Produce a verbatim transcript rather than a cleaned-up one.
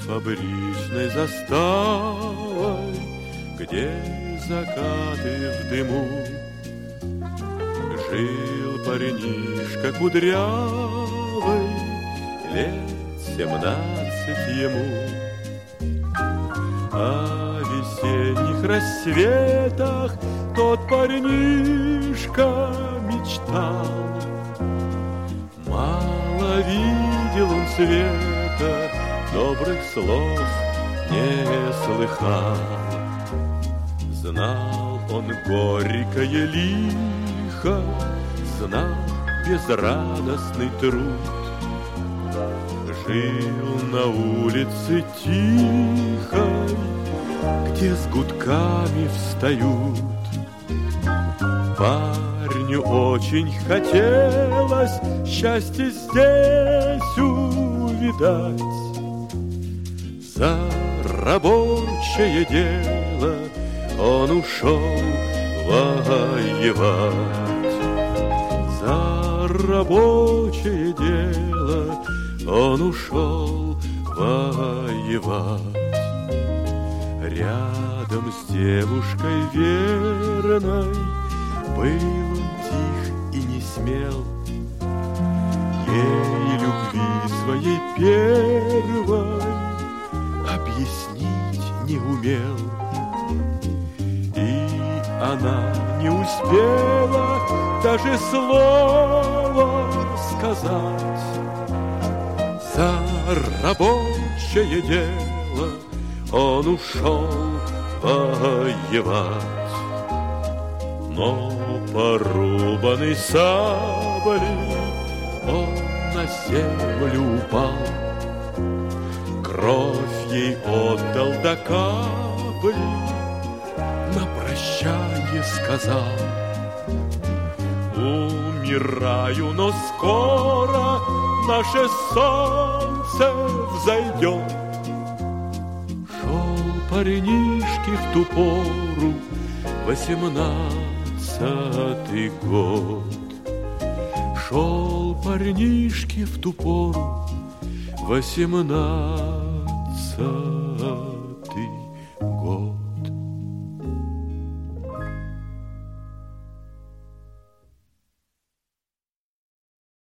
фабричной заставой, где закаты в дыму, жил парнишка кудрявый, лет семнадцать ему. О весенних рассветах тот парнишка мечтал. Мало видел он света, добрых слов не слыхал. Знал он горькое лихо, знал безрадостный труд. Жил на улице тихой, где с гудками встают. Парню очень хотелось счастье здесь увидать. За рабочее дело он ушел воевать. За рабочее дело он ушел воевать. Рядом с девушкой верной был он тих и не смел. Ей любви своей первой объяснить не умел. И она не успела даже слова сказать. За рабочее дело он ушел воевать. Но порубанный саблей он на землю упал. Кровь ей отдал до капли, на прощанье сказал: умираю, но скоро наше солнце взойдет. Шел парнишке в ту пору восемнадцатый год. Шел парнишке в ту пору восемнадцатый